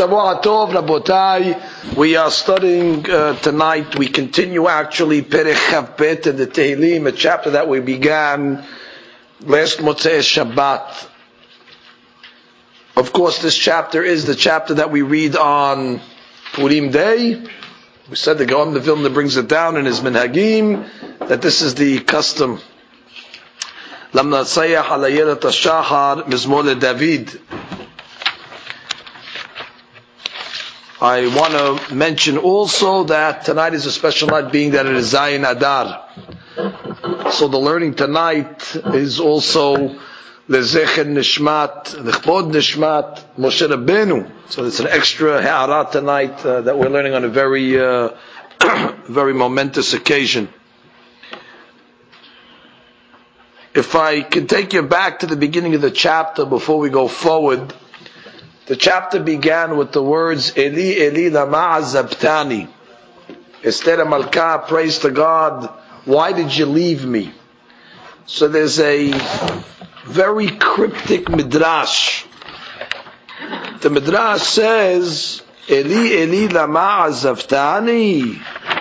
Shavua Tov, Rabotai. We are studying tonight. We continue actually Perek Chavbet in the Tehillim, a chapter that we began last Motzei Shabbat. Of course, this chapter is the chapter that we read on Purim Day. We said the Gaon the Vilna brings it down in his Minhagim that this is the custom. Lamna Tzayach Alayelet Hashachar Mizmor David. I want to mention also that tonight is a special night, being that it is Zayin Adar. So the learning tonight is also Lezecher Nishmat, Lechbod Nishmat, Moshe Rabbeinu. So it's an extra ha'ara tonight that we're learning on a very, very momentous occasion. If I can take you back to the beginning of the chapter before we go forward, the chapter began with the words, Eli, Eli, lama azabtani. Esther Malka prays to God, why did you leave me? So there's a very cryptic midrash. The midrash says, Eli, Eli, lama azabtani.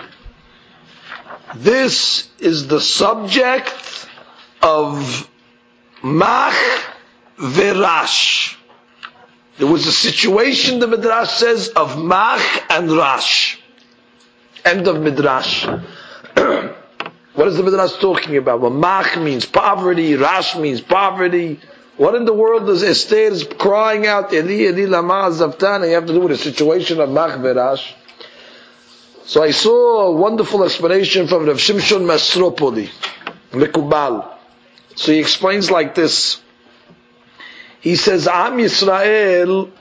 This is the subject of Mach Verash. There was a situation, the Midrash says, of Mach and Rash. End of Midrash. What is the Midrash talking about? Well, Mach means poverty, Rash means poverty. What in the world is Esther crying out, Eli, Eli, lama azabtani? You have to do with a situation of Mach Verash. So I saw a wonderful explanation from Rav Shimshon Masropoli, Mekubal. So he explains like this. He says, Am Yisrael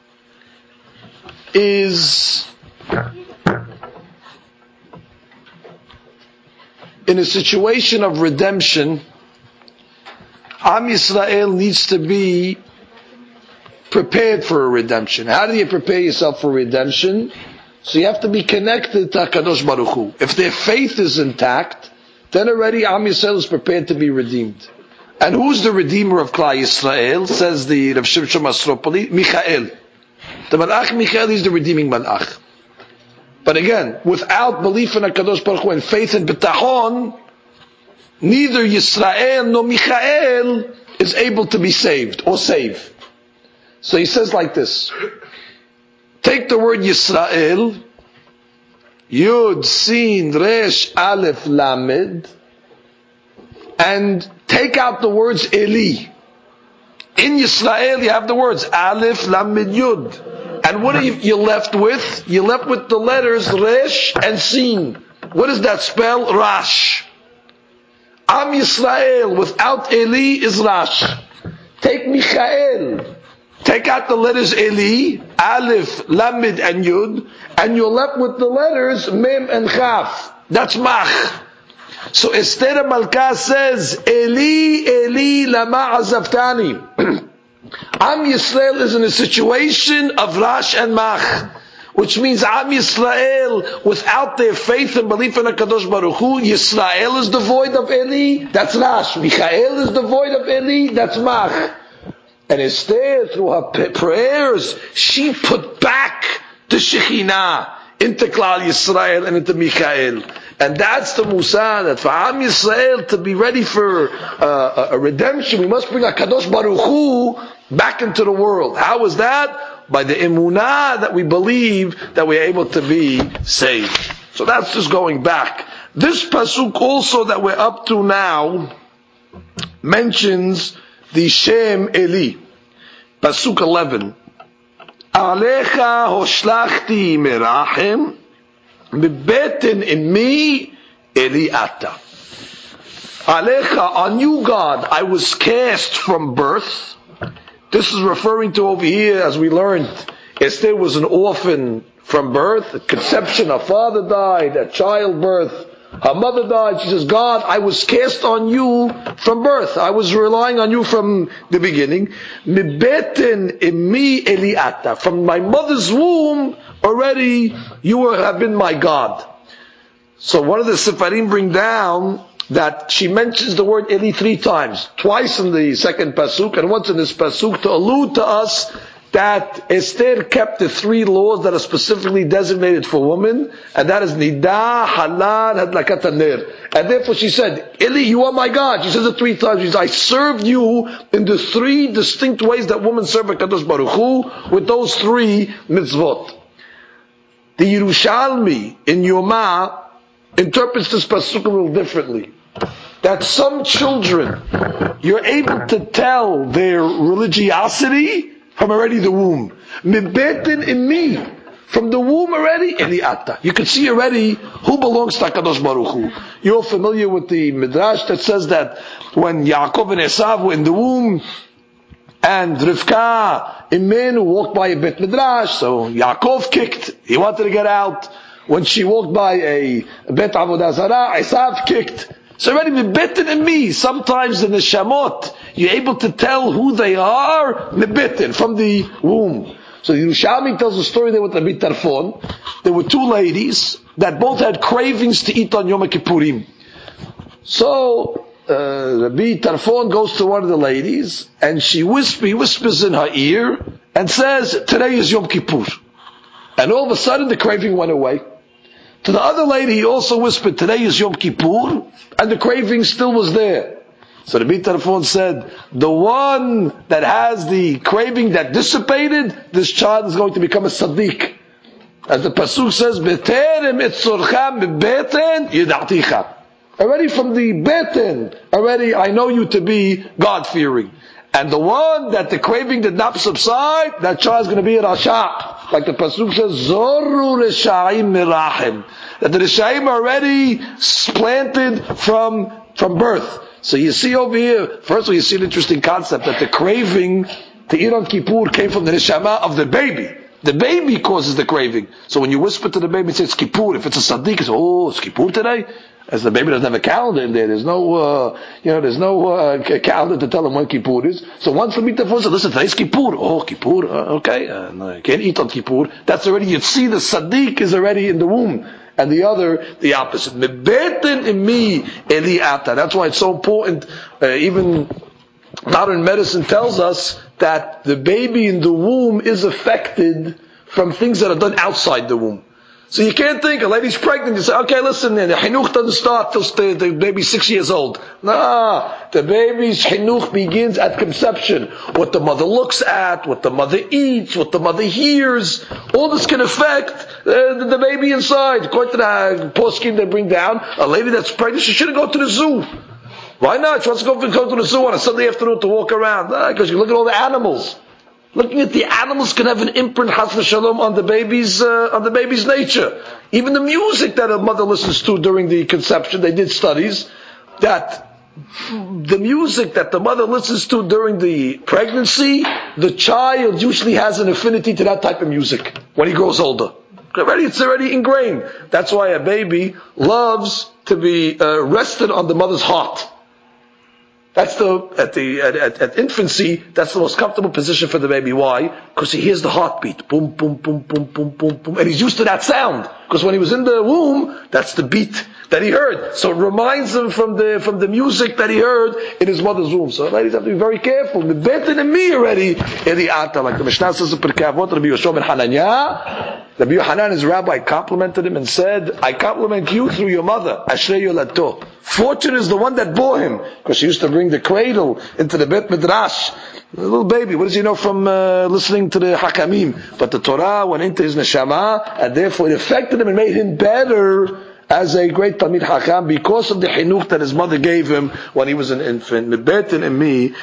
is in a situation of redemption. Am Yisrael needs to be prepared for a redemption. How do you prepare yourself for redemption? So you have to be connected to HaKadosh Baruch Hu. If their faith is intact, then already Am Yisrael is prepared to be redeemed. And who's the redeemer of Klal Yisrael? Says the Rav Shimshon Masropoli, Michael. The Malach Michael is the redeeming Malach. But again, without belief in HaKadosh Baruch Hu and faith in B'tachon, neither Yisrael nor Michael is able to be saved or save. So he says like this. Take the word Yisrael, Yud, Sin, Resh, Aleph, Lamed, and take out the words Eli. In Yisrael you have the words Aleph, Lamed, Yud. And what are you left with? You're left with the letters Resh and Sin. What does that spell? Rash. Am Yisrael without Eli is Rash. Take Michael. Take out the letters Eli, Aleph, Lamed, and Yud, and you're left with the letters Mem and Chaf. That's Mach. So Esther Malka says, Eli, Eli, lama azabtani. Am Yisrael is in a situation of Rash and Mach, which means Am Yisrael, without their faith and belief in HaKadosh Baruch Hu, Yisrael is devoid of Eli, that's Rash. Michael is devoid of Eli, that's Mach. And Esther, through her prayers, she put back the Shekhinah into Klal Yisrael and into Michael. And that's the Musa, that for Am Yisrael to be ready for a redemption, we must bring HaKadosh Baruch Hu back into the world. How is that? By the emunah that we believe that we are able to be saved. So that's just going back. This pasuk also that we're up to now mentions the Shem Eli. Pasuk 11. Alecha hoshlachti merachem Mibeten imi Eliata. Alecha, on you God, I was cast from birth. This is referring to over here, as we learned, Esther was an orphan from birth, at conception, her father died, at childbirth, her mother died. She says, God, I was cast on you from birth. I was relying on you from the beginning. Mibeten imi Eliata. From my mother's womb, already you have been my God. So one of the Sefarim bring down that she mentions the word Eli 3 times. Twice in the second pasuk and once in this pasuk to allude to us that Esther kept the 3 laws that are specifically designated for women, and that is Nidah, Halal, Hadlakat Ner. And therefore she said, Eli, you are my God. She says it 3 times. She says, I served you in the 3 distinct ways that women serve HaKadosh Baruch Hu, with those 3 mitzvot. The Yerushalmi in Yomah interprets this pasuk a little differently. That some children, you're able to tell their religiosity from already the womb. Mibetin in me. From the womb already, Eliata. You can see already who belongs to HaKadosh Baruch Hu. You're familiar with the Midrash that says that when Yaakov and Esav were in the womb, and Rivka, Imenu walked by a Bet Midrash, so Yaakov kicked, he wanted to get out. When she walked by a Bet Avodah Zarah, Esav kicked. So already Mibetin in me. Sometimes in the Shamot, you're able to tell who they are, Mibetin, from the womb. So Yerushalmi tells a story there with Rabbi Tarfon. There were 2 ladies that both had cravings to eat on Yom Kippurim. So Rabbi Tarfon goes to one of the ladies, and he whispers in her ear, and says, today is Yom Kippur. And all of a sudden the craving went away. To the other lady he also whispered, today is Yom Kippur, and the craving still was there. So Rabbi Tarfon said, the one that has the craving that dissipated, this child is going to become a Sadiq. As the pasuk says, B'terem etzorcha mibeten yidaticha. Already from the beten, already I know you to be God-fearing. And the one that the craving did not subside, that child is going to be a Rasha. Like the pasuk says, Zoru Rishayim Mirachim. That the Rishayim are already planted from birth. So you see over here, first of all, you see an interesting concept, that the craving to eat on Kippur came from the Neshama of the baby. The baby causes the craving. So when you whisper to the baby and say it's Kippur, if it's a Sadiq, it's, oh, it's Kippur today? As the baby doesn't have a calendar in there, there's no calendar to tell him when Kippur is. So once the Mitafon says, listen, today's Kippur. Oh, Kippur, okay, no, you can't eat on Kippur. That's already, you see the Sadiq is already in the womb. And the other, the opposite. Mebetin in me, Eliata. That's why it's so important, even modern medicine tells us that the baby in the womb is affected from things that are done outside the womb. So you can't think, a lady's pregnant, you say, okay, listen, the chinuch doesn't start till the baby's 6 years old. No, the baby's chinuch begins at conception. What the mother looks at, what the mother eats, what the mother hears, all this can affect the baby inside. According to the poskim they bring down, a lady that's pregnant, she shouldn't go to the zoo. Why not? She wants to go to the zoo on a Sunday afternoon to walk around. Because you look at all the animals. Looking at the animals can have an imprint, Chas v'Shalom, on the baby's nature. Even the music that a mother listens to during the conception, they did studies that the music that the mother listens to during the pregnancy, the child usually has an affinity to that type of music when he grows older. It's already ingrained. That's why a baby loves to be rested on the mother's heart. That's at infancy, that's the most comfortable position for the baby. Why? Because he hears the heartbeat. Boom, boom, boom, boom, boom, boom, boom. And he's used to that sound. Because when he was in the womb, that's the beat that he heard. So it reminds him from the music that he heard in his mother's womb. So ladies have to be very careful. Better than me already. Like the Mishnah says in Pirkei Avot, Rabbi Yoshua ben Hananya, Rabbi Yohanan, his rabbi, complimented him and said, I compliment you through your mother. Ashrei Yolato. Fortune is the one that bore him. Because she used to bring the cradle into the Bet Midrash. A little baby, what does he know from listening to the Hakamim? But the Torah went into his neshama, and therefore it affected him and made him better as a great Talmid Hakam because of the chinuch that his mother gave him when he was an infant. Mebetin emi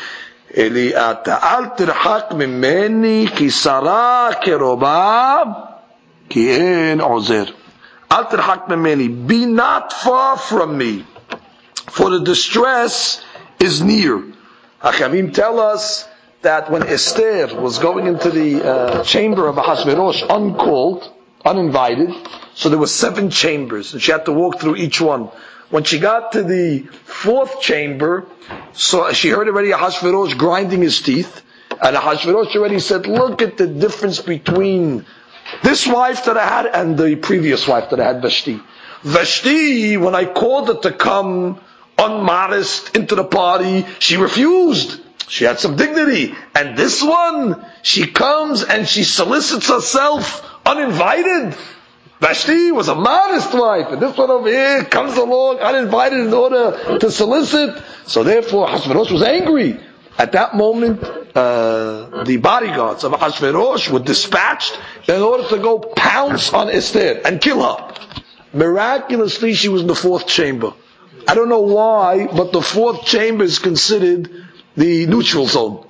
Eliata al tirhak mimeni ki sara keroba ki en ozer. Al tirhak mimeni, be not far from me, for the distress is near. Hakamim tell us that when Esther was going into the chamber of Ahasuerus uncalled, uninvited, so there were 7 chambers, and she had to walk through each one. When she got to the 4th chamber, so she heard already Ahasuerus grinding his teeth, and Ahasuerus already said, look at the difference between this wife that I had and the previous wife that I had, Vashti. Vashti, when I called her to come unmodest into the party, she refused. She had some dignity. And this one, she comes and she solicits herself uninvited. Vashti was a modest wife, and this one over here comes along uninvited in order to solicit. So therefore, Hashverosh was angry. At that moment, the bodyguards of Hashverosh were dispatched in order to go pounce on Esther and kill her. Miraculously, she was in the fourth chamber. I don't know why, but the fourth chamber is considered the neutral zone.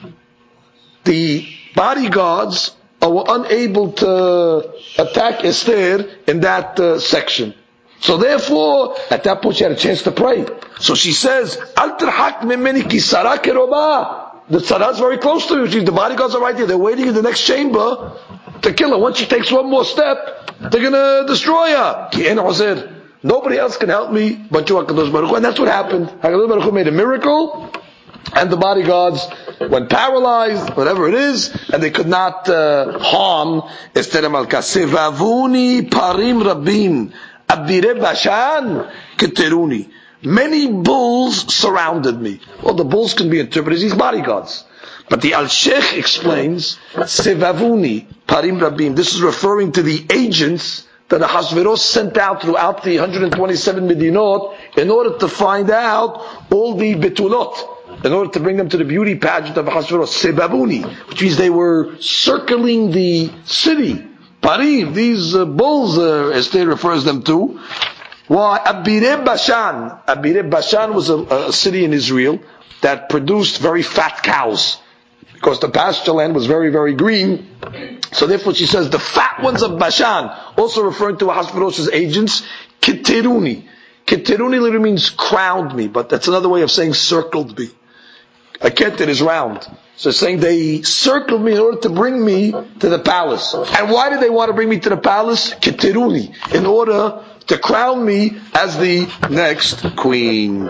The bodyguards were unable to attack Esther in that section. So therefore, at that point she had a chance to pray. So she says, Al terhak mimeni ki sara keroba. The Sarah is very close to you. The bodyguards are right there. They're waiting in the next chamber to kill her. Once she takes one more step, they're going to destroy her. Ki en uzer. Nobody else can help me but you, HaKadosh Baruch Hu. And that's what happened. HaKadosh Baruch Hu made a miracle, and the bodyguards went paralyzed, whatever it is, and they could not harm Esther Malka. Sevavuni parim rabim abire bashan keteruni. Many bulls surrounded me. Well, the bulls can be interpreted as these bodyguards. But the Al-Sheikh explains, Sevavuni parim rabim. This is referring to the agents that Ahasuerus sent out throughout the 127 Medinot in order to find out all the betulot, in order to bring them to the beauty pageant of Ahasuerus. Sebabuni, which means they were circling the city. Parim, these bulls, Esther refers them to. Why? Abire Bashan. Abire Bashan was a city in Israel that produced very fat cows, because the pasture land was very, very green. So therefore she says, the fat ones of Bashan, also referring to Ahasuerus' agents, Keteruni. Keteruni literally means crowned me, but that's another way of saying circled me. A keter is round. So saying they circled me in order to bring me to the palace. And why did they want to bring me to the palace? Keteruni. In order to crown me as the next queen.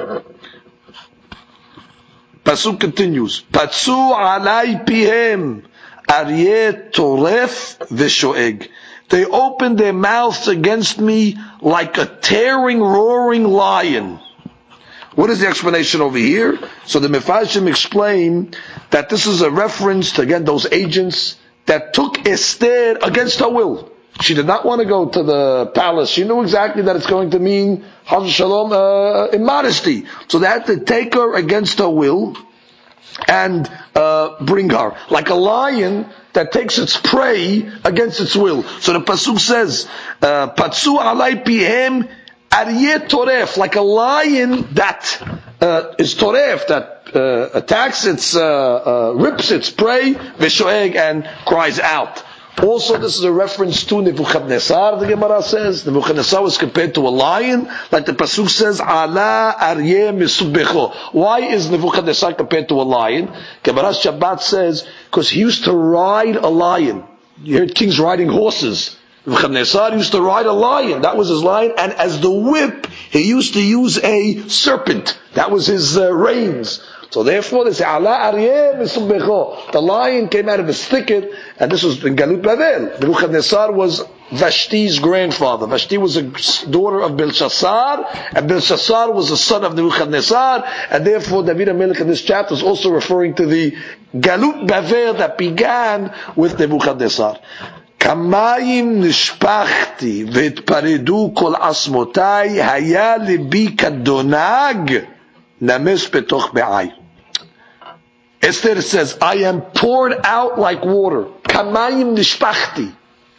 Pasuk continues. Patsu alai pihem aryeh toref v'shoeg. They opened their mouths against me like a tearing, roaring lion. What is the explanation over here? So the Mefarshim explain that this is a reference to, again, those agents that took Esther against her will. She did not want to go to the palace. She knew exactly that it's going to mean Chas Shalom, immodesty. So they had to take her against her will and bring her. Like a lion that takes its prey against its will. So the Pasuk says, Patsu alai pihem aryeh toref, like a lion that is toref, that attacks its, rips its prey, v'shoeg, and cries out. Also, this is a reference to Nebuchadnezzar, the Gemara says. Nebuchadnezzar was compared to a lion, like the Pasuk says, Ala aryeh misubecho. Why is Nebuchadnezzar compared to a lion? Gemara Shabbat says, because he used to ride a lion. You heard kings riding horses. Nebuchadnezzar used to ride a lion. That was his lion. And as the whip, he used to use a serpent. That was his reins. So therefore they say, Ala aryeh misubecho. The lion came out of his thicket, and this was in Galut Bavel. Nebuchadnezzar was Vashti's grandfather. Vashti was a daughter of Belshazzar, and Belshazzar was the son of Nebuchadnezzar, and therefore David HaMelech in this chapter is also referring to the Galut Bavel that began with Nebuchadnezzar. Kamayim nishpachti v'etparedu kol asmotai haya libi kadonag names betoch be'ay. Esther says, I am poured out like water. Kamayim nishpachti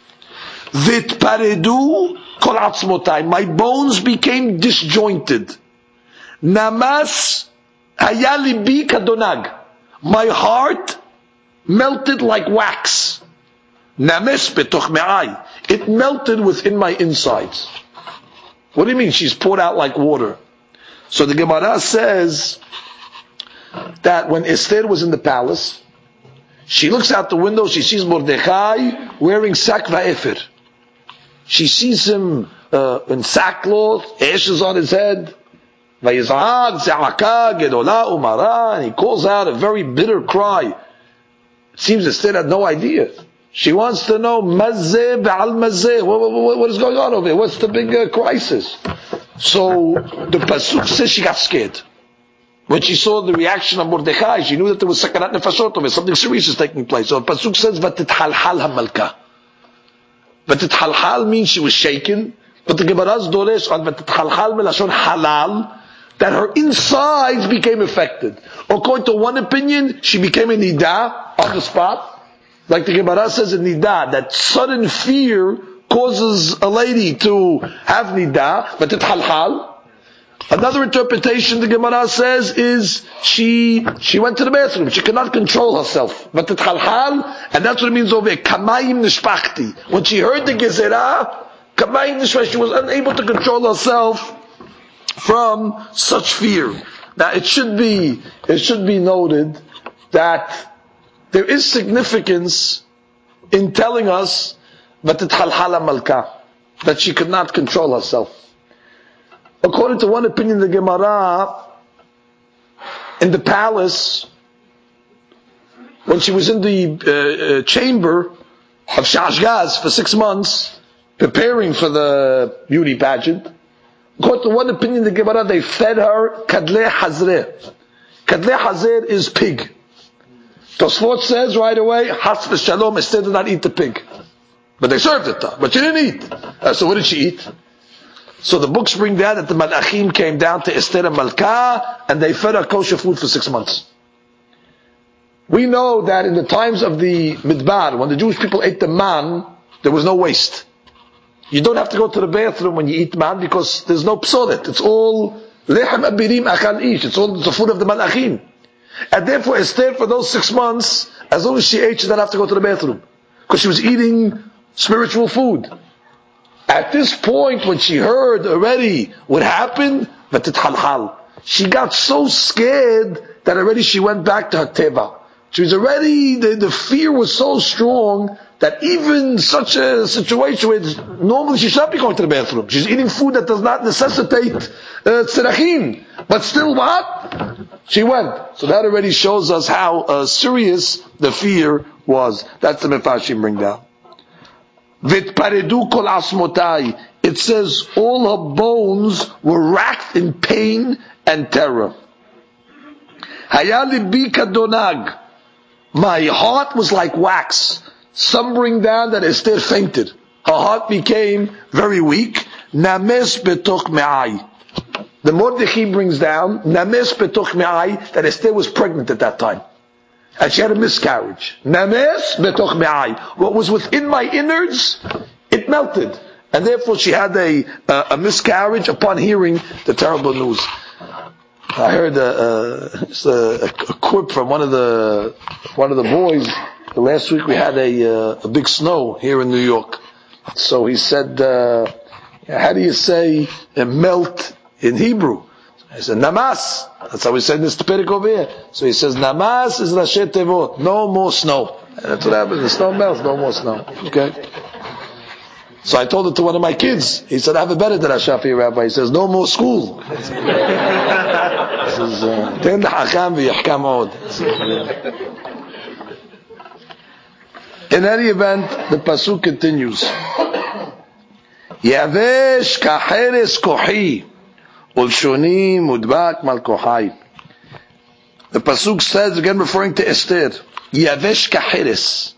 v'etparedu kol asmotai. My bones became disjointed. Namas haya libi kadonag. My heart melted like wax. Names betoch me'ay. It melted within my insides. What do you mean she's poured out like water? So the Gemara says that when Esther was in the palace, she looks out the window, she sees Mordechai wearing sak va'efer. She sees him in sackcloth, ashes on his head. Vayizahag ze'aka gedola umara, and he calls out a very bitter cry. It seems Esther had no idea. She wants to know, mazeh ba'al mazeh, what is going on over here? What's the big crisis? So the Pasuk says she got scared. When she saw the reaction of Mordechai, she knew that there was sakanat nefashot over, something serious is taking place. So the pasuk says, "Vatithalhal hamalka." Vatithalhal means she was shaken, but the Gemara's doresh on vatithalhal melashon halal, that her insides became affected. According to one opinion, she became a nida on the spot. Like the Gemara says in nida, that sudden fear causes a lady to have nida, but vatithalhal. Another interpretation the Gemara says is she went to the bathroom. She could not control herself. And that's what it means over here. Kamayim nishpachti. When she heard the gezerah, kamayim nishpachti, she was unable to control herself from such fear. Now it should be noted that there is significance in telling us that she could not control herself. According to one opinion, the Gemara, in the palace, when she was in the chamber of Shashgaz for 6 months, preparing for the beauty pageant, according to one opinion, the Gemara, they fed her kadleh hazreh. Kadleh hazreh is pig. Tosfot says right away, has v'shalom, Esther did not eat the pig. But they served it, but she didn't eat. So what did she eat? So the books bring down that the Malachim came down to Esther and Malka, and they fed her kosher food for 6 months. We know that in the times of the Midbar, when the Jewish people ate the man, there was no waste. You don't have to go to the bathroom when you eat man, because there's no psolet. It's all lechem abirim achal ish. It's all the food of the Malachim. And therefore Esther, for those 6 months, as long as she ate, she didn't have to go to the bathroom, because she was eating spiritual food. At this point, when she heard already what happened, she got so scared that already she went back to her teva. She was already, the fear was so strong that even such a situation where normally she should not be going to the bathroom. She's eating food that does not necessitate tzerachim. But still what? She went. So that already shows us how serious the fear was. That's the Mefarshim bring down. Vitparedu kol asmotai. It says all her bones were racked in pain and terror. Haya libi kadonag. My heart was like wax. Some bring down that Esther fainted. Her heart became very weak. Names betoch me'ai. The Mordechai brings down names betoch me'ai, that Esther was pregnant at that time. And she had a miscarriage. Names betoch me'ai. What was within my innards, it melted. And therefore she had a miscarriage upon hearing the terrible news. I heard a quip from one of the boys. Last week we had a big snow here in New York. So he said, how do you say melt in Hebrew? I said, Namas. That's how we said this Perek over here. So he says, Namas is Rashi Tevot. No more snow. And that's what happens. The snow melts, no more snow. Okay? So I told it to one of my kids. He said, I have a better than a Shafi rabbi. He says, no more school. He says, Ten hacham v'yachkam od. In any event, the pasuk continues. Yavesh kacheres kohi. Ulshoni mudbak mal kohai. The pasuk says, again referring to Esther, Yavesh kacheres.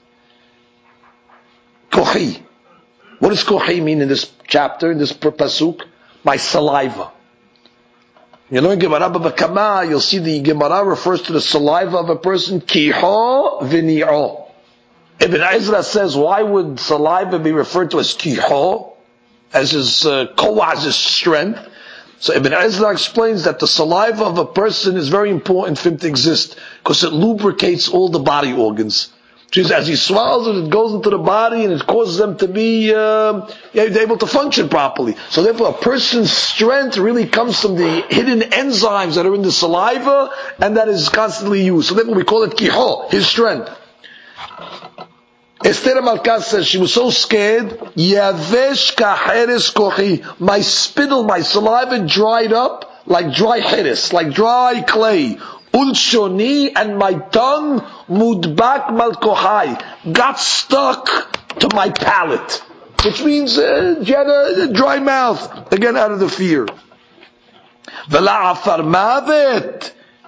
Kohi. What does kohi mean in this chapter, in this pasuk? My saliva. You know in Gemara Bava Kama, you'll see the Gemara refers to the saliva of a person, kiho v'ni'o. Ibn Ezra says, why would saliva be referred to as kiho, as his koah, as his strength? So Ibn Ezra explains that the saliva of a person is very important for him to exist, because it lubricates all the body organs. As he swallows it, it goes into the body and it causes them to be able to function properly. So therefore a person's strength really comes from the hidden enzymes that are in the saliva and that is constantly used. So therefore we call it kiho, his strength. Esther Malka says she was so scared, Yavesh kacheres kochi. My spittle, my saliva dried up like dry cheres, like dry clay. Ulshoni, and my tongue, mudbak malkohai, got stuck to my palate. Which means she had a dry mouth, again out of the fear. V'la'afar mavet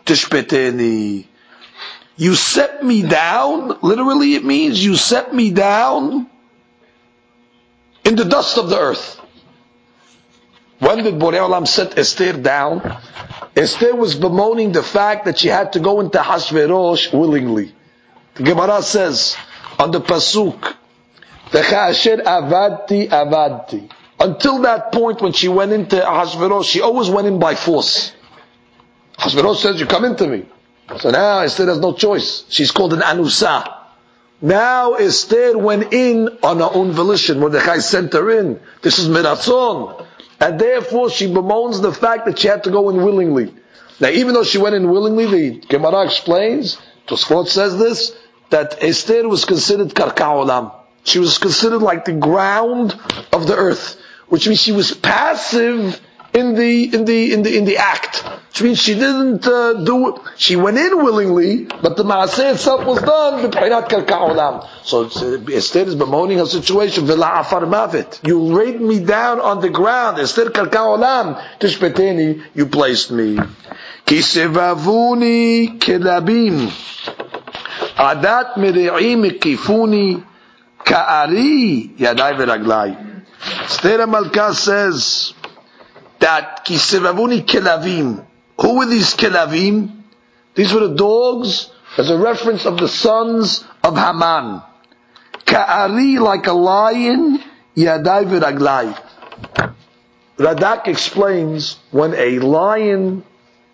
tishpeteni. You set me down, literally it means you set me down in the dust of the earth. When did Borei Olam set Esther down? Esther was bemoaning the fact that she had to go into Hashverosh willingly. The Gemara says on the Pasuk, V'cha'asher avadti avadti. Until that point when she went into Hashverosh, she always went in by force. Hashverosh says, you come into me. So now Esther has no choice. She's called an anusa. Now Esther went in on her own volition. Mordechai sent her in. This is miratzon. And therefore she bemoans the fact that she had to go in willingly. Now even though she went in willingly, the Gemara explains, Tosfot says this, that Esther was considered karka olam. She was considered like the ground of the earth. Which means she was passive in the act. Which means she didn't do it. She went in willingly, but the maaseh itself was done b'p'inat karka olam. So Esther is bemoaning her situation. V'la afar mavet. You laid me down on the ground. Esther karka olam. Tishpeteni. You placed me. Ki sevavuni kelabim. Adat miri'im ikifuni ka'ari yadai v'raglai. Esther Malka says that kisevavuni kelavim. Who were these kelavim? These were the dogs as a reference of the sons of Haman. Ka'ari, like a lion, yadai v'raglai. Radak explains when a lion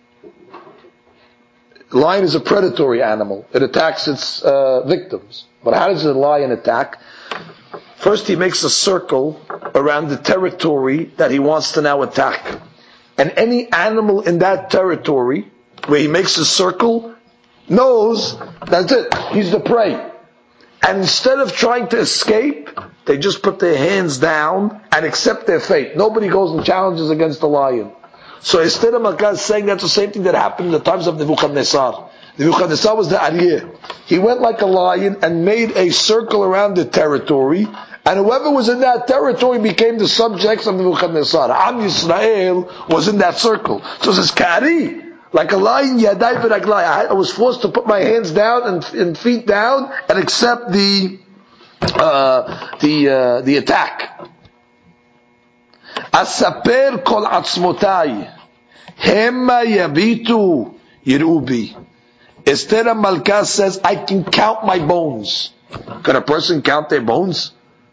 is a predatory animal. It attacks its victims. But how does a lion attack? First he makes a circle around the territory that he wants to now attack. And any animal in that territory, where he makes a circle, knows that's it, he's the prey. And instead of trying to escape, they just put their hands down and accept their fate. Nobody goes and challenges against the lion. So Esther Malka is saying that's the same thing that happened in the times of Nebuchadnezzar. Nebuchadnezzar was the Aryeh. He went like a lion and made a circle around the territory, and whoever was in that territory became the subjects of Nebuchadnezzar. Am Yisrael was in that circle. So it says, Kari, like a lion, yadai v'raglai. I was forced to put my hands down and feet down and accept the attack. Asaper kol atzmotai, hema yabitu yirubi. Esther Malka says, I can count my bones. Can a person count their bones?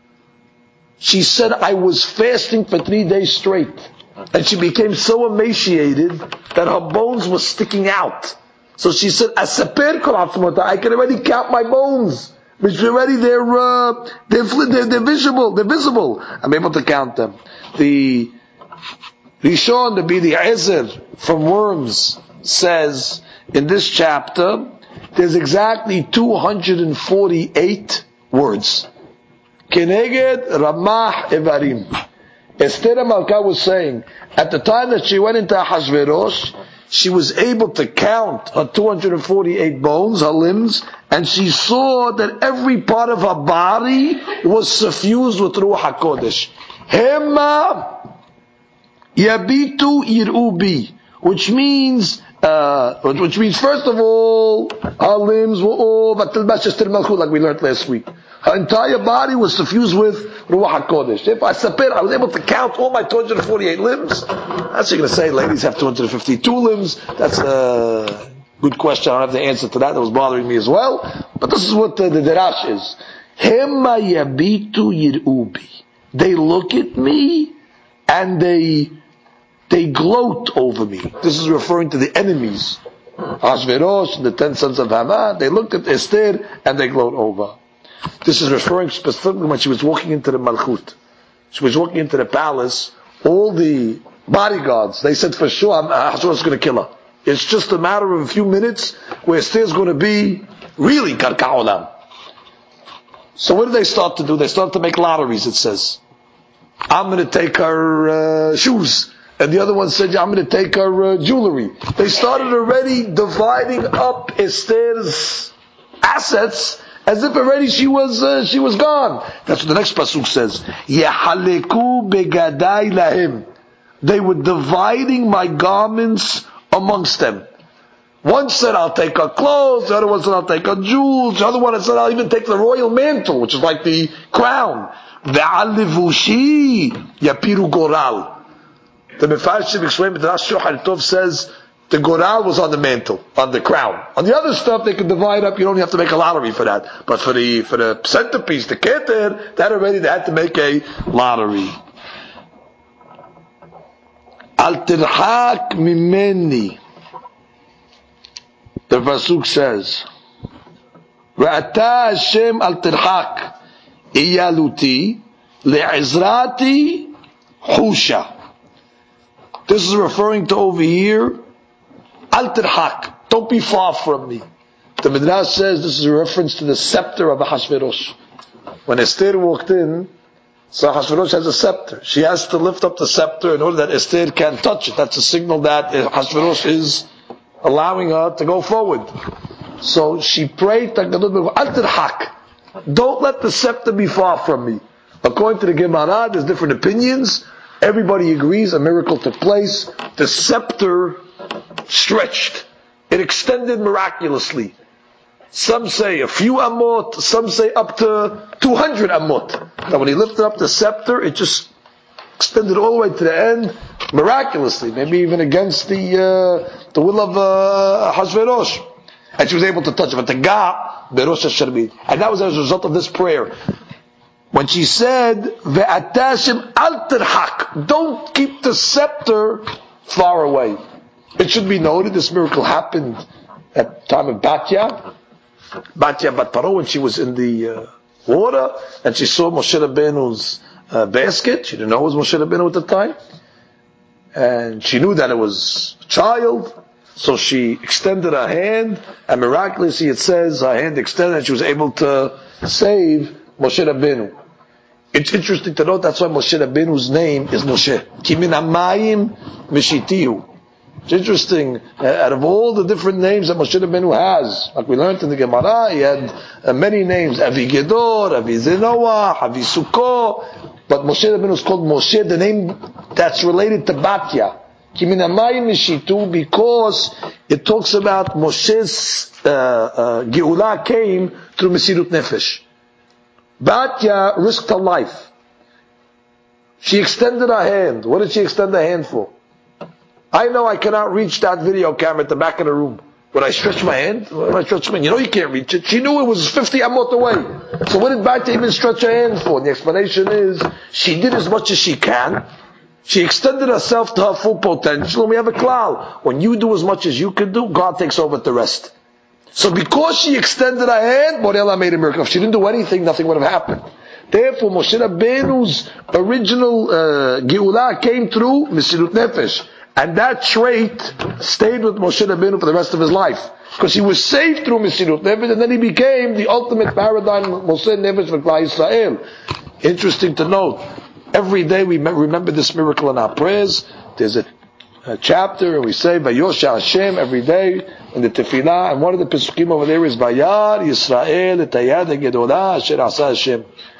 She said, I was fasting for 3 days straight. And she became so emaciated that her bones were sticking out. So she said, Asaper kol atzmotai, I can already count my bones. Which already they're visible. They're visible. I'm able to count them. The Rishon, the Bidi Ezer from Worms, says in this chapter there's exactly 248 words. Keneged Ramah Evarim. Esther Malka was saying at the time that she went into Ahasuerus, she was able to count her 248 bones, her limbs, and she saw that every part of her body was suffused with Ruach HaKodesh. Hema yabitu irubi, which means first of all, her limbs were all batilbash estir malchut, like we learned last week. Her entire body was suffused with Ruach HaKodesh. If I was able to count all my 248 limbs. That's you're going to say, ladies have 252 limbs. That's a good question. I don't have the answer to that. That was bothering me as well. But this is what the Derash is. Hema yabitu yirubi. They look at me and they gloat over me. This is referring to the enemies. Ahasuerus and the 10 sons of Haman. They looked at Esther and they gloat over. This is referring specifically when she was walking into the Malchut. She was walking into the palace. All the bodyguards, they said for sure Ahasuerus is going to kill her. It's just a matter of a few minutes where Esther is going to be really karka olam. So what did they start to do? They started to make lotteries, it says. I'm going to take her shoes. And the other one said, I'm going to take her jewelry. They started already dividing up Esther's assets as if already she was gone. That's what the next pasuk says. Yehaleku begadai lahim. They were dividing my garments amongst them. One said, I'll take her clothes. The other one said, I'll take her jewels. The other one said, I'll even take the royal mantle, which is like the crown. Ve'al levushi yapiru goral. The Mefarshim explained, the Rashi Haritov says, the goral was on the mantle, on the crown. On the other stuff, they could divide up. You don't have to make a lottery for that. But for the centerpiece, the keter, that already they had to make a lottery. Al tirhak mimeni. The pasuk says, "Ve'ata Hashem al tirhak iyaluti le'izrati husha." This is referring to over here. Al tirhak, don't be far from me. The Midrash says this is a reference to the scepter of Ahasuerus. When Esther walked in, so Ahasuerus has a scepter. She has to lift up the scepter in order that Esther can't touch it. That's a signal that Ahasuerus is allowing her to go forward. So she prayed, Al tirhak, don't let the scepter be far from me. According to the Gemara, there's different opinions. Everybody agrees a miracle took place. The scepter stretched. It extended miraculously. Some say a few amot, some say up to 200 amot. Now when he lifted up the scepter, it just extended all the way to the end, miraculously, maybe even against the will of Ahasuerus. And she was able to touch it. But the Ga, Berosh HaSharbid. And that was as a result of this prayer. When she said, Ve'atashim al tirhak, don't keep the scepter far away. It should be noted, this miracle happened at the time of Batya Bat Paro, when she was in the water, and she saw Moshe Rabbeinu's basket. She didn't know it was Moshe Rabbeinu at the time. And she knew that it was a child, so she extended her hand, and miraculously it says her hand extended, and she was able to save Moshe Rabbeinu. It's interesting to note that's why Moshe Rabbeinu's name is Moshe. Ki min hamayim mishitihu. It's interesting, out of all the different names that Moshe Rabbeinu has, like we learned in the Gemara, he had many names, Avi Gedor, Avi Zenoah, Avi Sukkot, but Moshe Rabbeinu is called Moshe, the name that's related to Batya. Ki min hamayim mishitu, because it talks about Moshe's Geulah came through Mesirut Nefesh. Batya risked her life. She extended her hand. What did she extend her hand for? I know I cannot reach that video camera at the back of the room. Would I stretch my hand? What am I stretching my hand? You know you can't reach it. She knew it was 50 amot away. So what did Batya even stretch her hand for? And the explanation is, she did as much as she can. She extended herself to her full potential, and we have a klal. When you do as much as you can do, God takes over the rest. So because she extended her hand, Borei made a miracle. If she didn't do anything, nothing would have happened. Therefore, Moshe Rabbeinu's original Geulah came through Mesirut Nefesh. And that trait stayed with Moshe Rabbeinu for the rest of his life. Because he was saved through Mesirut Nefesh, and then he became the ultimate paradigm Moshe Nefesh for Klal Yisrael. Interesting to note, every day we remember this miracle in our prayers. There's a chapter, and we say, Vayosha Hashem, every day, in the Tefillah, and one of the Pesukim over there is, Vayar Yisrael et hayad hagedolah asher asa Hashem.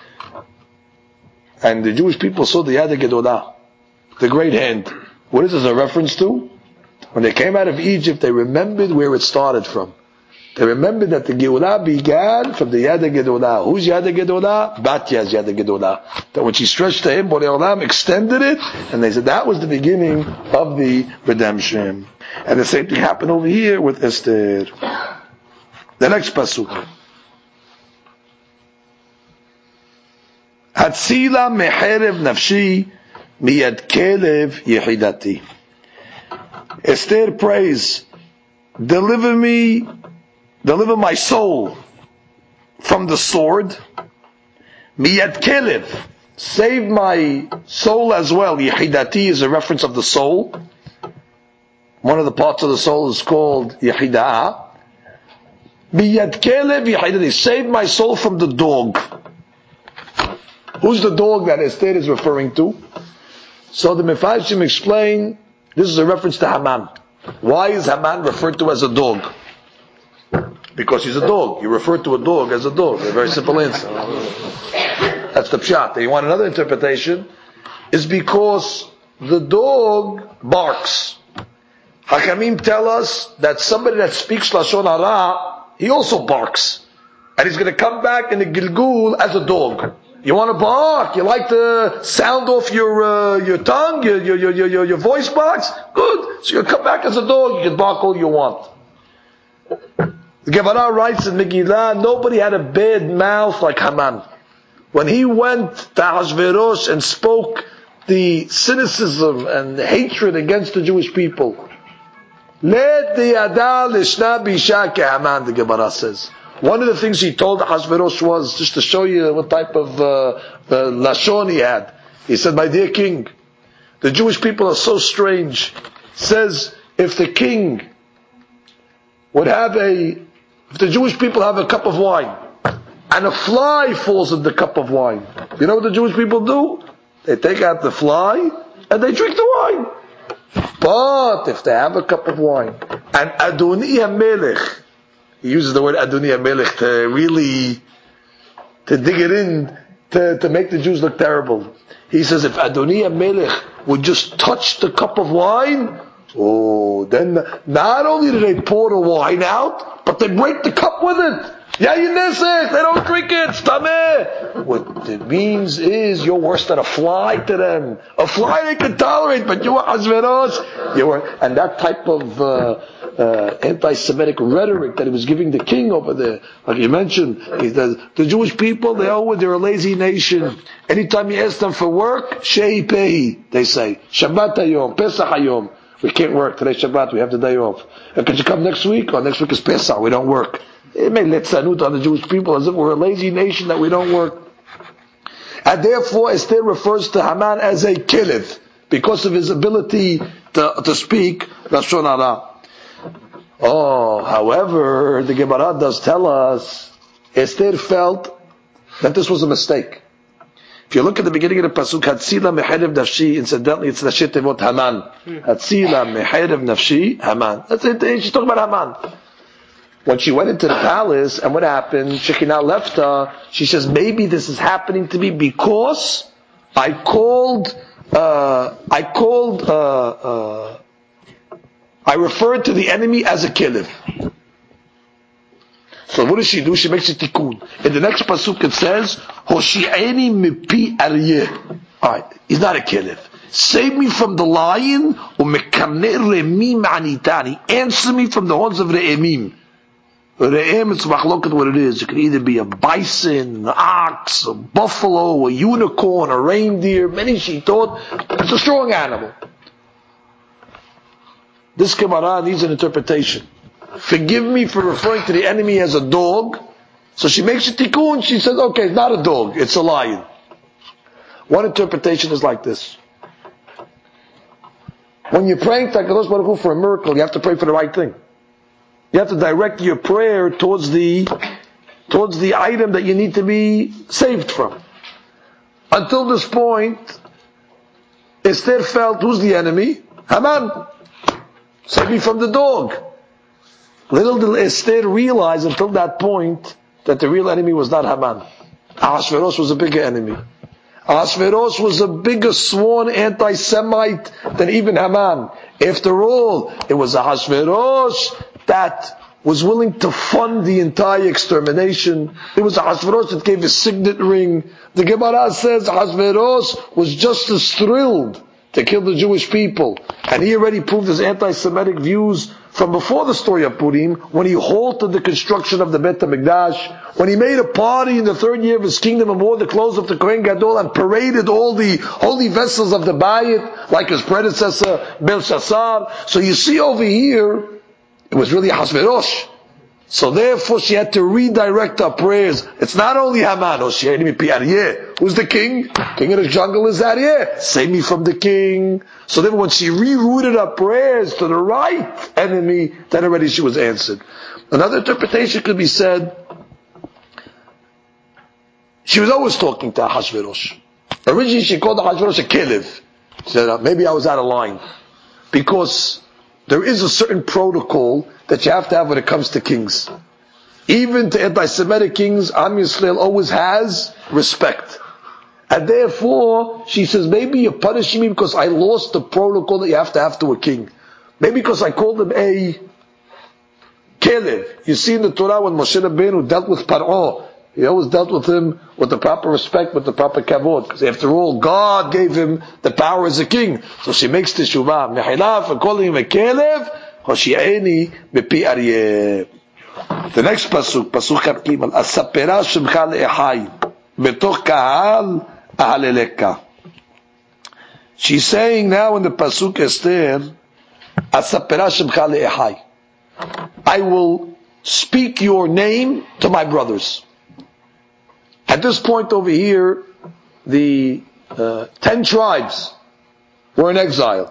And the Jewish people saw the Yad HaGedolah, the great hand. What is this a reference to? When they came out of Egypt, they remembered where it started from. They remembered that the Geulah began from the Yad HaGedolah. Who's Yad HaGedolah? Batya's Yad HaGedolah. That when she stretched to him, Borei Olam extended it, and they said that was the beginning of the redemption. And the same thing happened over here with Esther. The next pasuk. Hatzila meherev nafshi miyad kelev yehidati. Esther prays, deliver my soul from the sword. Miyad kelev, save my soul as well. Yehidati is a reference of the soul. One of the parts of the soul is called yehidah. Miyad kelev yehidati, save my soul from the dog. Who's the dog that Esther is referring to? So the Mefarshim explain, this is a reference to Haman. Why is Haman referred to as a dog? Because he's a dog. You refer to a dog as a dog. A very simple answer. That's the pshat. You want another interpretation? Is because the dog barks. Hakamim tell us that somebody that speaks Lashon Hara, he also barks. And he's going to come back in the Gilgul as a dog. You want to bark? You like the sound off your tongue, your voice box? Good. So you'll come back as a dog. You can bark all you want. The Gemara writes in Megillah, nobody had a bad mouth like Haman. When he went to Ahasuerus and spoke the cynicism and the hatred against the Jewish people, let the Yada Lishna Bisha Haman, the Gemara says. One of the things he told Ahasuerus was, just to show you what type of lashon he had. He said, my dear king, the Jewish people are so strange. Says, if the king would have if the Jewish people have a cup of wine, and a fly falls in the cup of wine, you know what the Jewish people do? They take out the fly, and they drink the wine. But if they have a cup of wine, and Adoni HaMelech, he uses the word Adoni HaMelech to dig it in, to make the Jews look terrible. He says, if Adoni HaMelech would just touch the cup of wine, then not only do they pour the wine out, but they break the cup with it. Yayinesek, they don't drink it, it's tameh. What it means is, you're worse than a fly to them. A fly they can tolerate, but you are Ahasuerus. And that type of anti-Semitic rhetoric that he was giving the king over there, like you mentioned, the Jewish people, they're a lazy nation. Anytime you ask them for work, shei pehi, they say. Shabbat hayom, Pesach hayom. We can't work, today's Shabbat, we have the day off. Could you come next week? Or next week is Pesach, we don't work. It may let sanut on the Jewish people as if we're a lazy nation that we don't work. And therefore Esther refers to Haman as a kilif, because of his ability to speak Lashon Hara. However, the Gemara does tell us, Esther felt that this was a mistake. If you look at the beginning of the pasuk, Hatzila meherev nafshi, incidentally it's Rashi Tevot Haman. Hatzila meherev nafshi, Haman. That's it, she's talking about Haman. When she went into the palace, and what happened? Shekinah left her. She says, maybe this is happening to me because I referred to the enemy as a kilif. So what does she do? She makes a tikkun. In the next pasuk it says, Hoshi'eni mipi aryeh. Alright, he's not a kilif. Save me from the lion, u'mekamne re'emim anitani. Answer me from the horns of re'emim. Re'em, it's machlokot what it is. It could either be a bison, an ox, a buffalo, a unicorn, a reindeer. Many she thought it's a strong animal. This Gemara needs an interpretation. Forgive me for referring to the enemy as a dog. So she makes a tikkun. She says, okay, it's not a dog, it's a lion. One interpretation is like this. When you're praying to HaKadosh Baruch Hu for a miracle, you have to pray for the right thing. You have to direct your prayer towards the item that you need to be saved from. Until this point, Esther felt, who's the enemy? Haman. Save me from the dog. Little did Esther realize until that point that the real enemy was not Haman. Ahasuerus was a bigger enemy. Ahasuerus was a bigger sworn anti-Semite than even Haman. After all, it was Ahasuerus that was willing to fund the entire extermination. It was Ahasuerus that gave his signet ring. The Gemara says Ahasuerus was just as thrilled to kill the Jewish people. And he already proved his anti-Semitic views from before the story of Purim, when he halted the construction of the Beit HaMikdash, when he made a party in the third year of his kingdom and wore the clothes of the Kohen Gadol and paraded all the holy vessels of the Bayit, like his predecessor, Belshazzar. So you see over here, it was really Ahasuerus. So therefore she had to redirect her prayers. It's not only Haman, who's the king? King of the jungle is Aryeh. Save me from the king. So then when she rerouted her prayers to the right enemy, then already she was answered. Another interpretation could be said, she was always talking to Ahasuerus. Originally she called Ahasuerus a kilif. She said, maybe I was out of line. Because there is a certain protocol that you have to have when it comes to kings. Even to anti-Semitic kings, Am Yisrael always has respect. And therefore, she says, maybe you're punishing me because I lost the protocol that you have to have to a king. Maybe because I called him a Kelev. You see in the Torah when Moshe Rabbeinu dealt with Paro, he always dealt with him with the proper respect, with the proper kavod. Because after all, God gave him the power as a king. So she makes teshuvah. Mehilaf for calling him a Kelev, Hoshi'eni bepi Aryeh. The next pasuk, pasuk Gimel, Asapera shemcha le'echai, betoch kahal ahaleleka. She's saying now in the pasuk Esther, Asapera shemcha le'echai. I will speak your name to my brothers. At this point over here, the 10 tribes were in exile.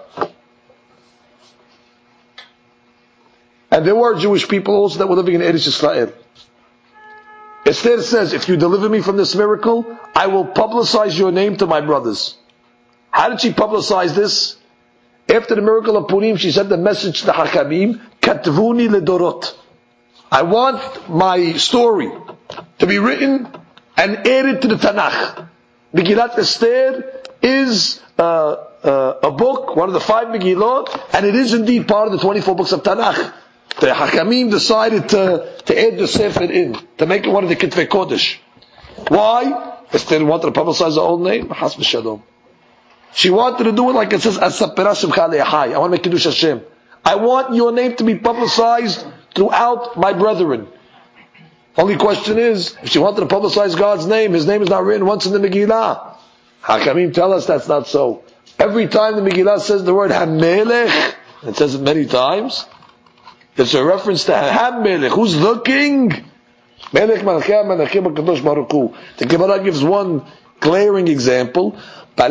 And there were Jewish people also that were living in Eretz Yisrael. Esther says, if you deliver me from this miracle, I will publicize your name to my brothers. How did she publicize this? After the miracle of Purim, she sent the message to the Hakamim, Katvuni ledorot. I want my story to be written and added to the Tanakh. Megillat Esther is a book, one of the 5 Megillot, and it is indeed part of the 24 books of Tanakh. The Hakamim decided to add the Sefer in, to make it one of the Kitvei Kodesh. Why? Esther wanted to publicize her own name? Has v'shalom. She wanted to do it like it says, As-sapera shemcha le'echai. I want to make Kiddush Hashem. I want your name to be publicized throughout my brethren. Only question is, if she wanted to publicize God's name, His name is not written once in the Megillah. Hakamim tell us that's not so. Every time the Megillah says the word HaMelech, it says it many times, it's a reference to HaMelech. Who's the king? Melech Malchei HaMelechim HaKadosh Baruch Hu. The Gemara gives one glaring example. On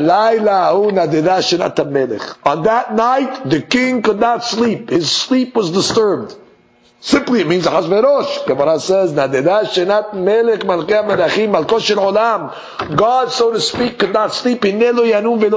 that night, the king could not sleep. His sleep was disturbed. Simply, it means Achashverosh. Gemara says, God, so to speak, could not sleep. At that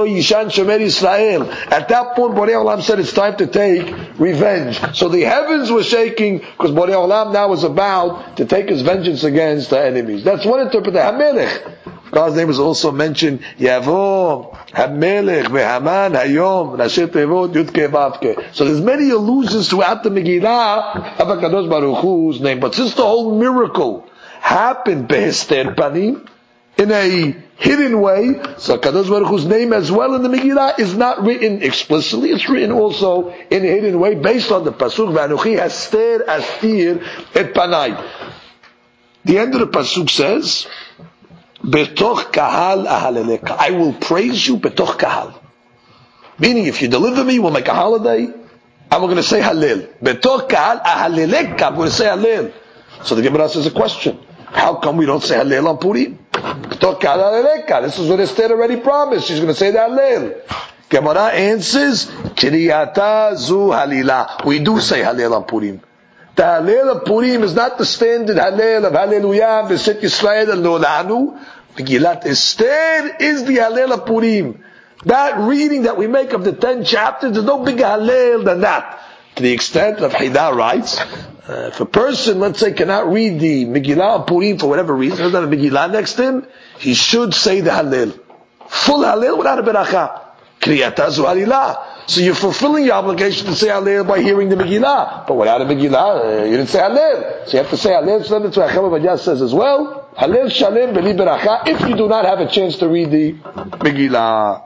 point, Borei Olam said it's time to take revenge. So the heavens were shaking because Borei Olam now was about to take his vengeance against the enemies. That's one interpretation. HaMelech. God's name is also mentioned, Yavo, HaMelech, Ve'haman, Hayom, Rashi Tevot, Yudke, Vavke. So there's many allusions throughout the Megillah of HaKadosh Baruch Hu's name. But since the whole miracle happened Behester Panim, in a hidden way, so HaKadosh Baruch Hu's name as well in the Megillah is not written explicitly, it's written also in a hidden way, based on the Pasuk, V'anuchi Haster Astir Et Panai. The end of the Pasuk says, Betoch kahal ahaleleka. I will praise you betoch kahal. Meaning, if you deliver me, we'll make a holiday, and we're going to say Hallel. Betoch kahal ahaleleka. I'm going to say Hallel. So the Gemara says a question. How come we don't say Hallel on Purim? Betoch kahal ahaleleka. This is what Esther already promised. She's going to say the Hallel. Gemara answers, Kriyata zu halila. We do say Hallel on Purim. The Hallel of Purim is not the standard Hallel of Hallelujah, B'Set Yisrael and Nolanu. Megillat Esther is the Hallel of Purim. That reading that we make of the 10 chapters, there's no bigger Hallel than that. To the extent of Haidah writes, if a person, let's say, cannot read the Megillah of Purim for whatever reason, there's not a Megillah next to him, he should say the Hallel. Full Hallel without a Beracha. Kriyata zu halilah. So you're fulfilling your obligation to say Hallel by hearing the Megillah. But without a Megillah, you didn't say Hallel. So you have to say Hallel. So that's what Achim Avadia says as well. Hallel shalem b'li beracha, if you do not have a chance to read the Megillah.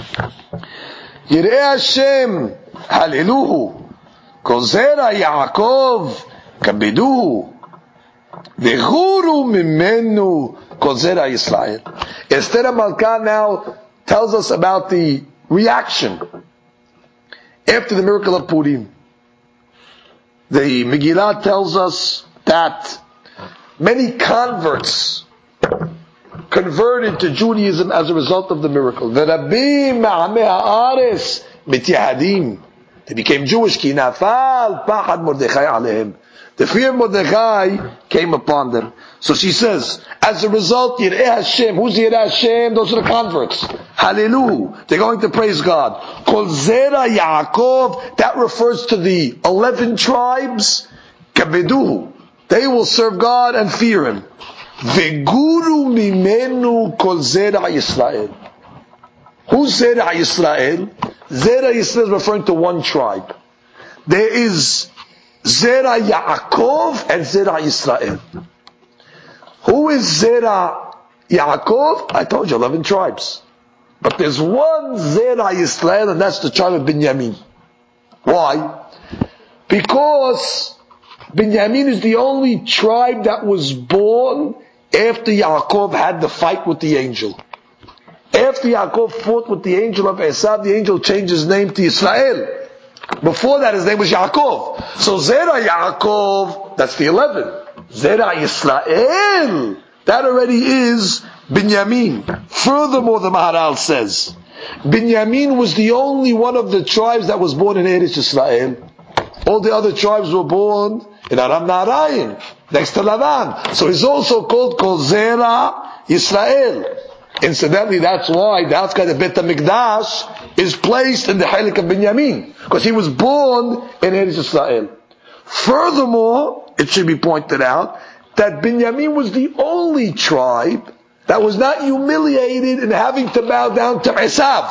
Yirei Hashem, Haleluhu. Kol zera Yaakov, kabiduhu. V'churu mimenu kol zera Yisrael. Esther Malka now tells us about the reaction after the miracle of Purim. The Megillah tells us that many converts converted to Judaism as a result of the miracle. V'rabim ma'amei ha'aretz mityahadim. They became Jewish. Ki nafal pachad Mordechai alehem. The fear of Mordechai came upon them. So she says, as a result, Yirei Hashem. Who's Yirei Hashem? Those are the converts. Hallelujah. They're going to praise God. Kol zera Yaakov. That refers to the 11 tribes. Kabeduhu. They will serve God and fear Him. Veguru mimenu kol zera Yisrael. Who's zera Yisrael? Zera Yisrael is referring to one tribe. there is Zera Yaakov and Zera Yisrael. Who is Zera Yaakov? I told you, 11 tribes. But there's one Zera Yisrael, and that's the tribe of Binyamin. Why? Because Binyamin is the only tribe that was born after Yaakov had the fight with the angel. After Yaakov fought with the angel of Esav, the angel changed his name to Israel. Before that, his name was Yaakov. So Zera Yaakov, that's the 11. Zera Yisrael, that already is Binyamin. Furthermore, the Maharal says, Binyamin was the only one of the tribes that was born in Eretz Yisrael. All the other tribes were born in Aram Naharaim, next to Lavan. So he's also called Zera Yisrael. Incidentally, that's why the outside of Beit HaMikdash is placed in the Halik of Binyamin, because he was born in Eretz Yisrael. Furthermore, it should be pointed out that Binyamin was the only tribe that was not humiliated in having to bow down to Esav.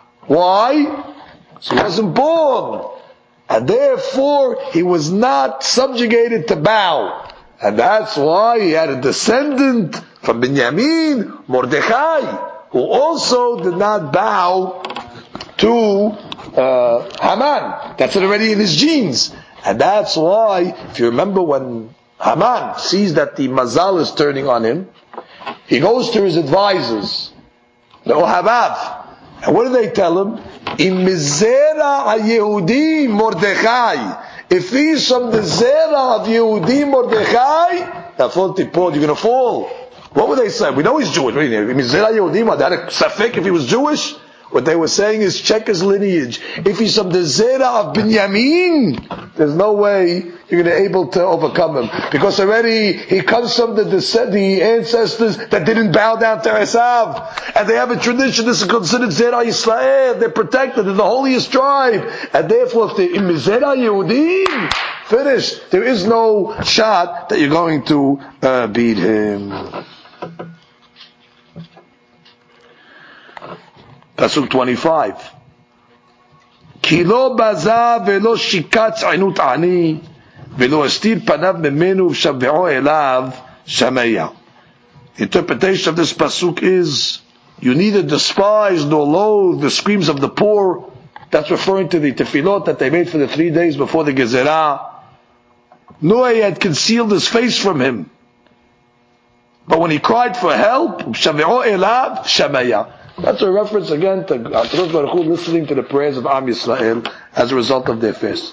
Why? So he wasn't born, and therefore he was not subjugated to bow. And that's why he had a descendant from Binyamin, Mordechai, who also did not bow to Haman. That's already in his genes. And that's why, if you remember, when Haman sees that the mazal is turning on him, he goes to his advisors, the Ohavav. And what do they tell him? Im mizera ha-Yehudi Mordechai. If he's from the Zera of Yehudi Mordechai, you're going to fall. What would they say? We know he's Jewish. Zera Yehudi, that a safek if he was Jewish? What they were saying is check his lineage. If he's from the Zera of Binyamin, there's no way you're going to be able to overcome him. Because already he comes from the ancestors that didn't bow down to Esav. And they have a tradition, this is considered Zera Yisrael. They're protected, they're the holiest tribe. And therefore, if they're in Zera Yehudim, finished. There is no shot that you're going to beat him. Pasuk 25. Ki lo baza velo shikatz ainut ani velo estir panav memenu v'shav'o elav shameya. The interpretation of this pasuk is, you neither despise nor loathe the screams of the poor. That's referring to the tefillot that they made for the 3 days before the Gezerah. Noah had concealed his face from him. But when he cried for help, v'shav'o elav shameya. That's a reference again to HaKadosh Baruch Hu listening to the prayers of Am Yisrael as a result of their fast.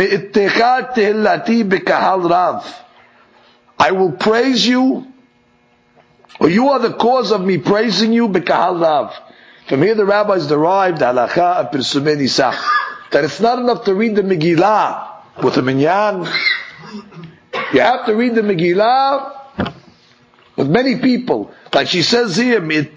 I will praise you, or you are the cause of me praising you, b'kahal rav. From here the rabbis derived halakha of Pirsumei Nisa, that it's not enough to read the Megillah with a minyan. You have to read the Megillah with many people. Like she says here,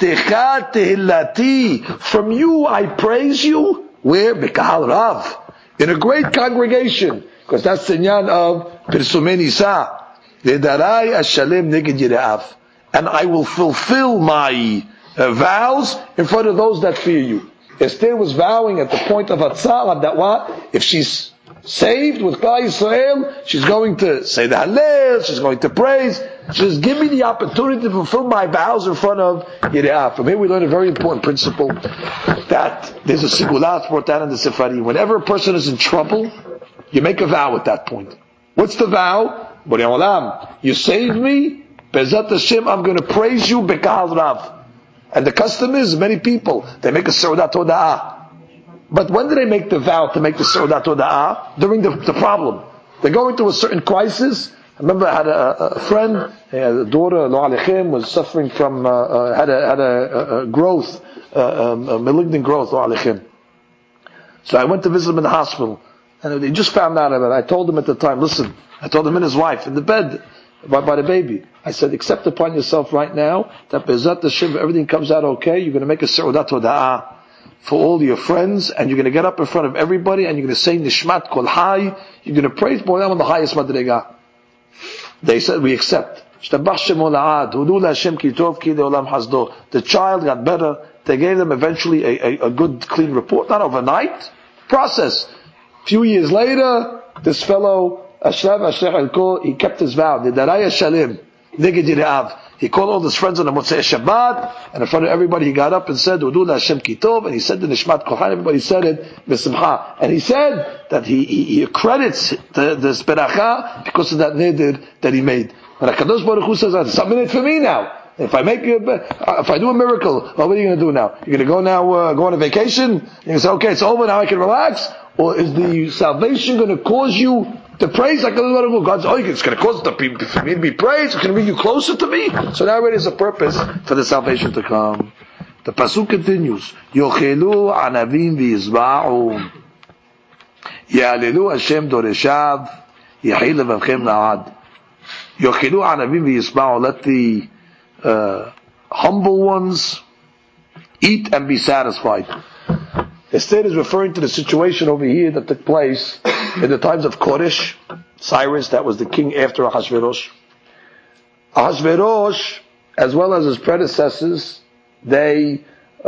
from you I praise you. Where? B'kahal rav. In a great congregation. Because that's the inyan of Pirsumei Nisa. Ledarai ashalem neged yira'af. And I will fulfill my vows in front of those that fear you. Esther was vowing at the point of Hatzah that what? If she's saved with Klal Yisrael, she's going to say the Hallel, she's going to praise. She says, give me the opportunity to fulfill my vows in front of Yira'ah. From here we learn a very important principle, that there's a sigulat brought down in the Sefari. Whenever a person is in trouble, you make a vow at that point. What's the vow? Borei Olam, you saved me, Be'ezat Hashem, I'm going to praise you, B'kahal Rav. And the custom is, many people, they make a Seudat Hoda'ah. But when do they make the vow to make the Seudat Hoda'ah? During the problem. They're going through a certain crisis. I remember I had a friend, a daughter, Lo Alechem, was suffering from, had a growth, a malignant growth, Lo Alechem. So I went to visit him in the hospital. And they just found out about it. I told him at the time, listen, I told him and his wife in the bed, by the baby. I said, accept upon yourself right now that Be'ezat Hashem, everything comes out okay, you're going to make a Seudat Hoda'ah for all your friends, and you're going to get up in front of everybody, and you're going to say Nishmat Kol Hai, you're going to praise Borei Olam on the highest Madrega. They said, we accept. The child got better. They gave them eventually a good, clean report. Not overnight. Process. Few years later, this fellow, he kept his vow. He called all his friends on the Motzei Shabbat, and in front of everybody he got up and said, Udu Hashem Kitov, and he said the Nishmat Kohan, everybody said it, B'Simcha. And he said that he credits this beracha because of that neder that he made. And HaKadosh Baruch Hu says, submit it for me now. If I do a miracle, what are you going to do now? You're going to go now, go on a vacation? You're going to say, okay, it's over now, I can relax? Or is the salvation going to cause you to praise HaKadosh Baruch Hu? God's, it's going to cause for me to be praised, it's going to bring you closer to me. So now it is a purpose for the salvation to come. The pasuk continues, Yochelu anavim v'yizba'u Ya'alelu Hashem doreshav Yahi levavchem na'ad. Yochelu anavim v'yizba'u, let the humble ones eat and be satisfied. Instead is referring to the situation over here that took place in the times of Koresh, Cyrus, that was the king after Ahasuerus. Ahasuerus, as well as his predecessors, they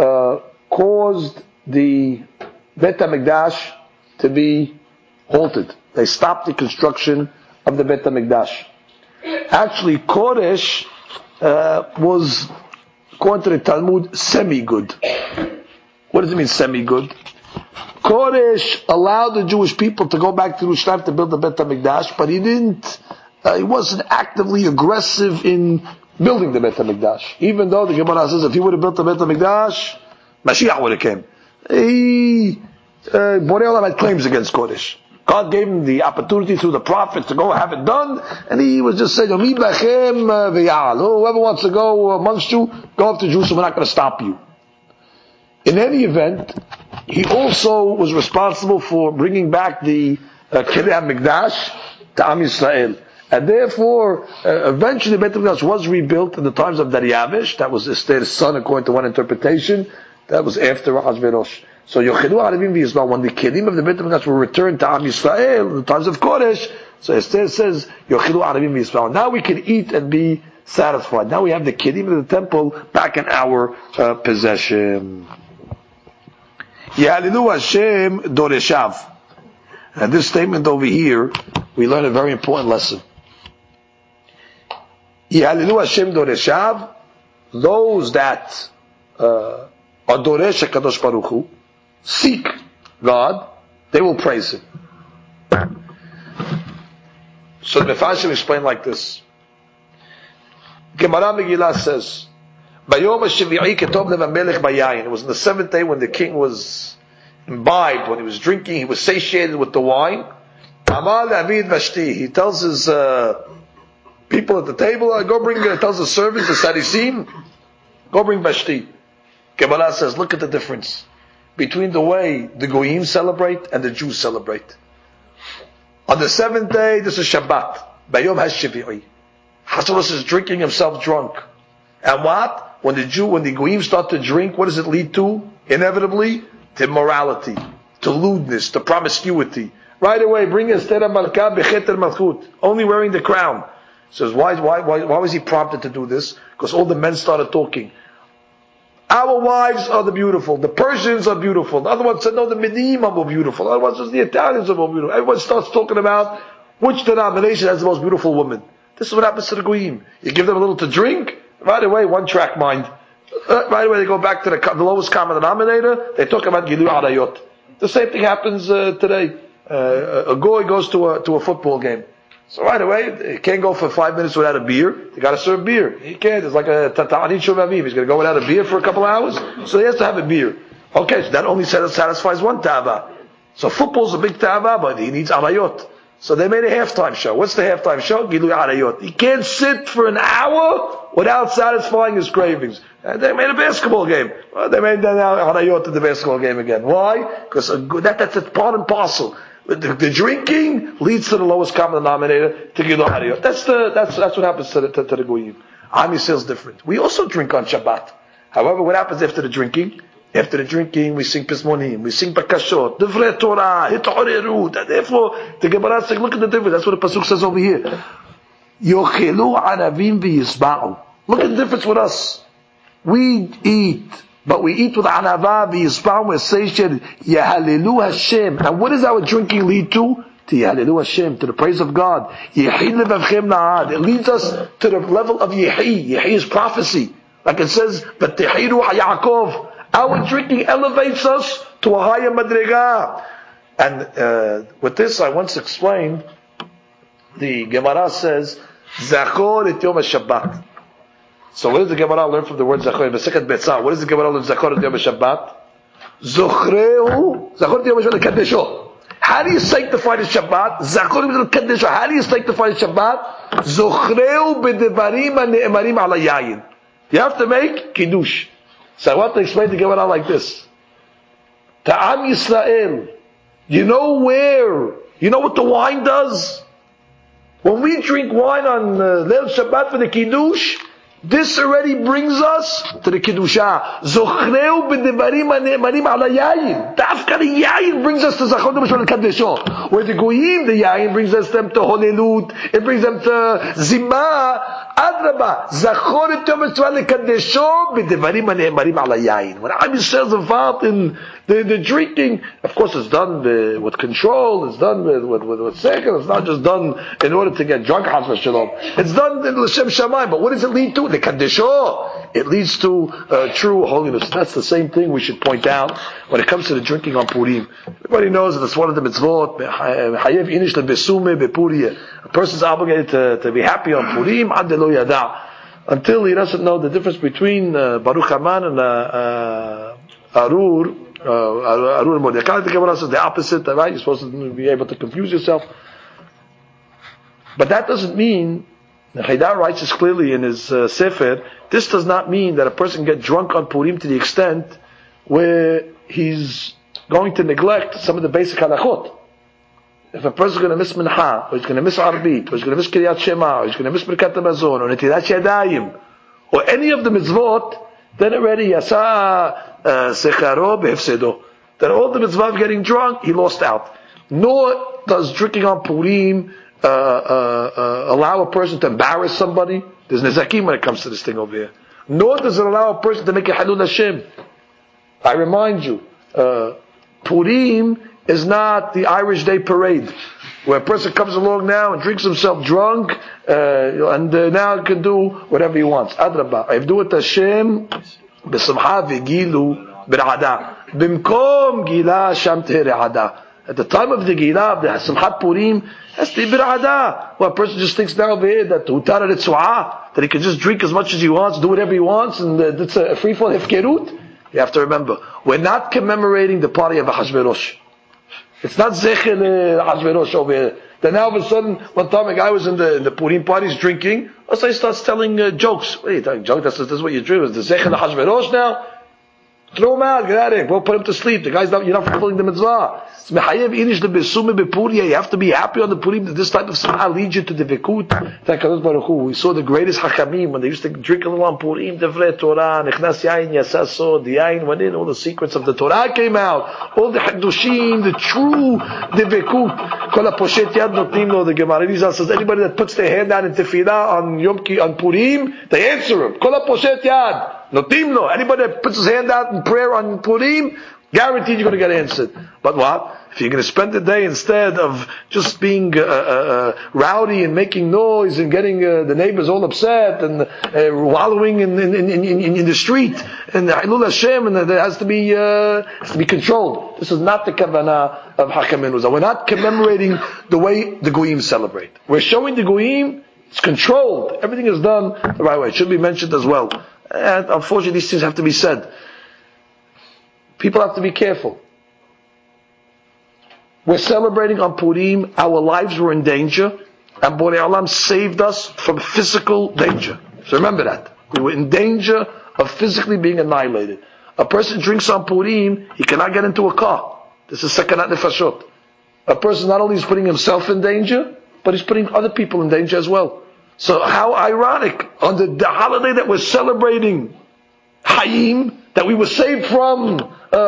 caused the Bet HaMikdash to be halted. They stopped the construction of the Bet HaMikdash. Actually, Koresh was, according to the Talmud, semi-good. What does it mean, semi-good? Koresh allowed the Jewish people to go back to Yerushalayim to build the Bet HaMikdash, but he wasn't actively aggressive in building the Bet HaMikdash. Even though the Gemara says if he would have built the Bet HaMikdash, Mashiach would have came. Borei Olam had claims against Koresh. God gave him the opportunity through the prophets to go have it done, and he was just saying, whoever wants to go amongst you, go up to Jerusalem, we're not going to stop you. In any event, he also was responsible for bringing back the Kirei HaMikdash to Am Yisrael. And therefore, eventually Beit HaMikdash was rebuilt in the times of Dariavish. That was Esther's son, according to one interpretation. That was after Ahasuerus. So Yochelu Arabim v'Yizba'u, when the Kelim of the Beit HaMikdash were returned to Am Yisrael in the times of Koresh, so Esther says, Yochelu Arabim v'Yizba'u. Now we can eat and be satisfied. Now we have the Kelim of the temple back in our possession. Ya'alelu Hashem doreshav. And this statement over here, we learn a very important lesson. Ya'alelu Hashem doreshav, those that are doresh HaKadosh Baruch Hu, seek God, they will praise Him. So the Mefarshim explain like this. Gemara Megillah says, it was in the seventh day when the king was imbibed, when he was drinking, he was satiated with the wine. He tells his people at the table, tells the servants, the Sadisim, go bring Vashti. Gemara says, look at the difference between the way the Goyim celebrate and the Jews celebrate. On the seventh day, this is Shabbat. Bayom HaShavi'i. Ahasuerus is drinking himself drunk. And what? When the Goyim start to drink, what does it lead to? Inevitably, to immorality, to lewdness, to promiscuity. Right away, bring Esther Malka Bechet Malchut, only wearing the crown. Says, why was he prompted to do this? Because all the men started talking. Our wives are the beautiful. The Persians are beautiful. The other one said, no, the Medinim are more beautiful. The other one says, the Italians are more beautiful. Everyone starts talking about which denomination has the most beautiful woman. This is what happens to the Goyim. You give them a little to drink, right away, one track mind. Right away, they go back to the lowest common denominator. They talk about Gilu Arayot. The same thing happens today. A goy goes to a football game. So right away, he can't go for 5 minutes without a beer. You got to serve beer. He can't. It's like a Ta'anit Shov Aviv. He's going to go without a beer for a couple of hours. So he has to have a beer. Okay, so that only satisfies one tava. So football's a big tava, but he needs arayot. So they made a halftime show. What's the halftime show? Gilui arayot. He can't sit for an hour without satisfying his cravings. And they made a basketball game. Well, they made arayot in the basketball game again. Why? Because that's part and parcel. The drinking leads to the lowest common denominator, to Gilui arayot. That's what happens to the Goyim. Am Yisrael is different. We also drink on Shabbat. However, what happens after the drinking? After the drinking, we sing Pismonim, we sing Bakashot, Divrei Torah, Hit'oreru. Therefore, the Gemara says, look at the difference. That's what the Pasuk says over here. Yochelu anavim v'yisba'u. Look at the difference with us. We eat but we eat with anava, v'yispam, we're satiated. Yehalilu Hashem. And what does our drinking lead to? To Yehalilu Hashem, to the praise of God. Yehi levavchem na'ad. It leads us to the level of Yehi. Yehi is prophecy. Like it says, V'tehiru ha'Yaakov. Our drinking elevates us to a higher madrega. And with this, I once explained, the Gemara says, Zachor et Yom HaShabbat. So what does the Gemara learn from the word Zachor? Masechet Betzah. What does the Gemara learn? Zachor et Yom HaShabbat. Zochreu. Zachor et Yom HaShabbat. Kadesho. How do you sanctify the Shabbat? Zachor et Yom HaShabbat. How do you sanctify the Shabbat? Zochreu b'devarim ha'ne'emarim ala yayin. You have to make Kiddush. So I want to explain the Gemara like this. Ta'am Yisrael. You know what the wine does? When we drink wine on Leil Shabbat for the Kiddush, this already brings us to the Kiddusha. Zochreu b'devarim ha'ne'emarim ala yayin. Dafka the yayin brings us to Zachor b'shon kadesho. Where the goyim, the yayin brings us them to Holelut. It brings them to Zimah. Adraba. Zachor et Yom HaShabbat lekadesho b'devarim ha'ne'emarim ala yayin. When Am Yisrael is involved in the drinking, of course it's done with control, it's done with second, it's not just done in order to get drunk, it's done in L'Shem Shamayim. But what does it lead to? The Kadesho. It leads to true holiness. That's the same thing we should point out when it comes to the drinking on Purim. Everybody knows that it's one of the mitzvot. A person's obligated to be happy on Purim until he doesn't know the difference between Baruch Haman and Arur. Arur and Mordechai. The Gemara says the opposite, right? You're supposed to be able to confuse yourself. But that doesn't mean, Haidar writes this clearly in his Sefer, this does not mean that a person get drunk on Purim to the extent where he's going to neglect some of the basic halachot. If a person is going to miss Mincha, or he's going to miss Arbit, or he's going to miss Kiryat Shema, or he's going to miss Birkat HaMazon, or Netilat Yadayim, or any of the mitzvot, then already Yasa Secharo Behefsedo. That all the mitzvah of getting drunk, he lost out. Nor does drinking on Purim allow a person to embarrass somebody. There's nezakim when it comes to this thing over here. Nor does it allow a person to make a halul Hashem. I remind you, Purim is not the Irish Day Parade, where a person comes along now and drinks himself drunk, and now can do whatever he wants. Adrabah, Ivdu et Hashem b'simcha v'gilu b'ra'ada b'mkom gila sham te're'ada. At the time of the Gila, of the Simchat Purim, has to be b'ra'ada. Well, a person just thinks now over here that Utara Ritzu'ah, that he can just drink as much as he wants, do whatever he wants, and it's a free-fall hefkerut. You have to remember, we're not commemorating the party of Ahashverosh. It's not Zecher Ahashverosh over here. Then now all of a sudden, one time a guy was in the Purim parties drinking, also he starts telling jokes. What are you telling jokes? This is what you drink. Is the Zecher Ahashverosh now? Throw him out, get out of here, go put him to sleep. The guy's not, you're not fulfilling the mitzvah. You have to be happy on the Purim that this type of simcha leads you to the Vikut. Thank HaKadosh Baruch Hu. We saw the greatest Hachamim when they used to drink a little on Purim, Devrei Torah, Nechnas Yain, Yasaso, the Yain went in, all the secrets of the Torah came out, all the Hadushim, the true Vikut. Kol HaPoshet Yad Notnim Lo, the Gemara Rizal says, anybody that puts their hand down in Tefillah on Yom Ki, on Purim, they answer him. Kol HaPoshet Yad. Notimno. Anybody that puts his hand out in prayer on Purim, guaranteed you're going to get answered. But what? If you're going to spend the day instead of just being rowdy and making noise and getting the neighbors all upset and wallowing in the street and Hilul Hashem, and it has to be controlled. This is not the kavanah of Hakamin Uzah. We're not commemorating the way the Goyim celebrate. We're showing the Goyim it's controlled. Everything is done the right way. It should be mentioned as well. And unfortunately, these things have to be said. People have to be careful. We're celebrating on Purim. Our lives were in danger, and Borei Olam saved us from physical danger. So remember that. We were in danger of physically being annihilated. A person drinks on Purim, he cannot get into a car. This is Sakanat Nefashot. A person not only is putting himself in danger, but he's putting other people in danger as well. So how ironic, on the holiday that we're celebrating, Hayim, that we were saved from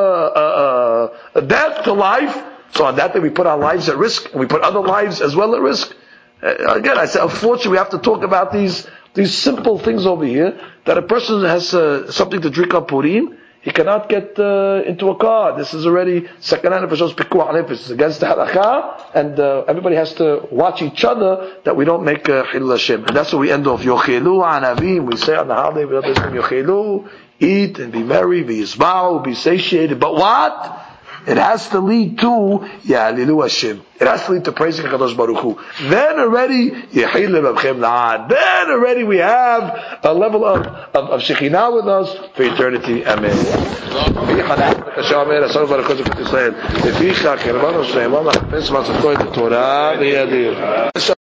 death to life, so on that day we put our lives at risk, and we put other lives as well at risk. Again, I say, unfortunately we have to talk about these simple things over here, that a person has something to drink on Purim, he cannot get into a car. This is already sakanah nefashos pikuach nefesh. It's against the halakha, and everybody has to watch each other that we don't make Chilul Hashem. And that's what we end off. Yochelu anavim. We say on the holiday, we say Yochelu, eat and be merry, be yisbal, be satiated. But what? It has to lead to Yahlilu Hashem. It has to lead to praising HaKadosh Baruch Hu. Then already Then already we have a level of Shekhinah with us for eternity. Amen.